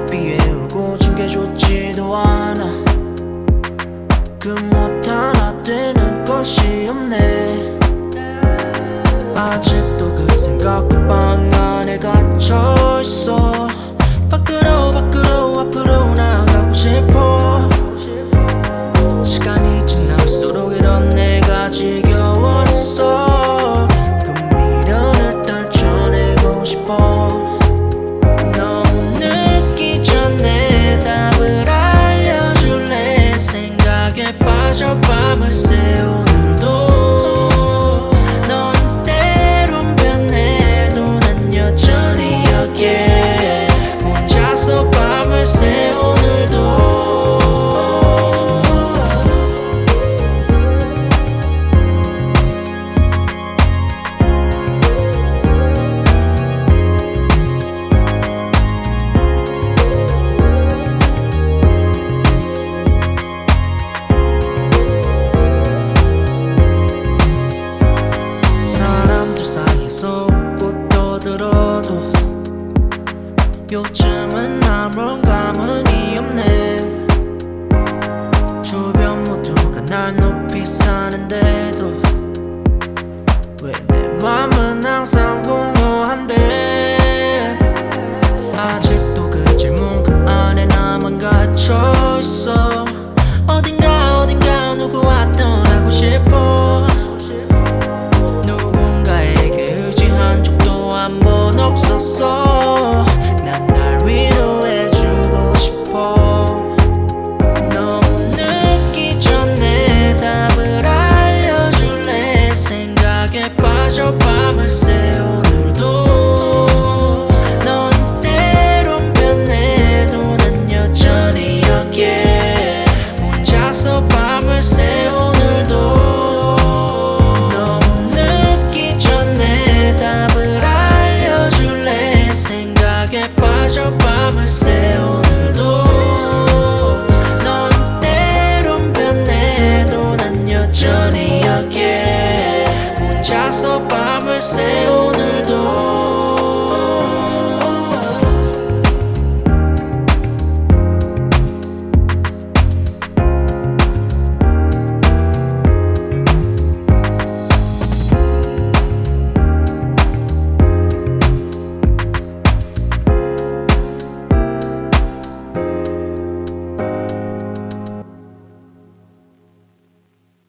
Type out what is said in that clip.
비에 울고 징계좋지도 않아. 그 못 하나 되는 것이 없네. 아직도 그 생각 그 방 안에 갇혀있어. 밖으로 앞으로 나가고 싶어. 시간이 지날수록 이런 내가 지겨웠어. 그 미련을 떨쳐내고 싶어. 너무 늦기 전에 답을 알려줄래. 생각에 빠져 밤을 새 오늘도. 넌 때론 변해도 난 여전히 여기에 혼자서 밤을 새 오늘도. 웃고 떠들어도 요즘은 아무런 감흥이 없네. 주변 모두가 날 높이 사는데도 왜 내 맘은 항상 공허한데. 아직도 그 질문 그 안에 나만 갇혀있어. 어딘가 누구와 떠나고 싶어.